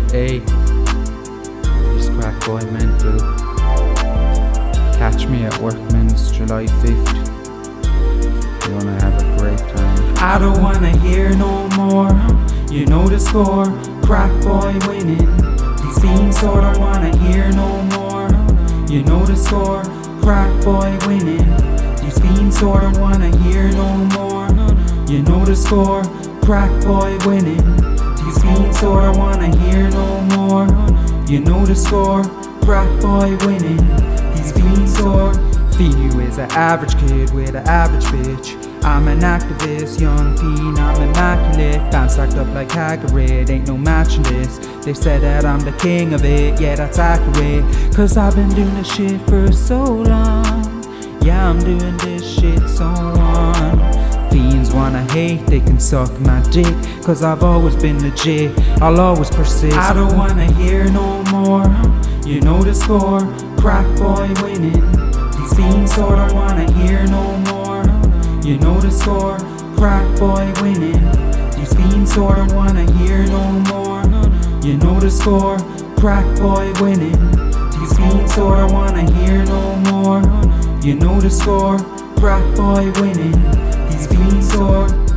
Hey, this crack boy mental. Catch me at Workman's July 5th. You're gonna have a great time. I don't wanna hear no more. You know the score, crack boy winning. These fiends so don't wanna hear no more. You know the score, crack boy winning. These fiends so don't wanna hear no more. You know the score, crack boy winning. These fiends so don't wanna hear no more. You know the score, crack boy winning. These fiends so. Feenu is an average kid with an average bitch. I'm an activist, young fiend, I'm immaculate. Band stacked up like Hagrid, ain't no matching this. They said that I'm the king of it, yeah that's accurate. Cause I've been doing this shit for so long. Yeah, I'm doing this shit so on. Fiends wanna hate, they can suck my dick. Cause I've always been legit, I'll always persist. I don't wanna hear no more. You know the score, crack boy winning. These fiends so don't wanna hear no more. You know the score, crack boy winning. These fiends so don't wanna hear no more. You know the score, crack boy winning. These fiends so don't wanna hear no more. You know the score, crack boy winning. These fiends so.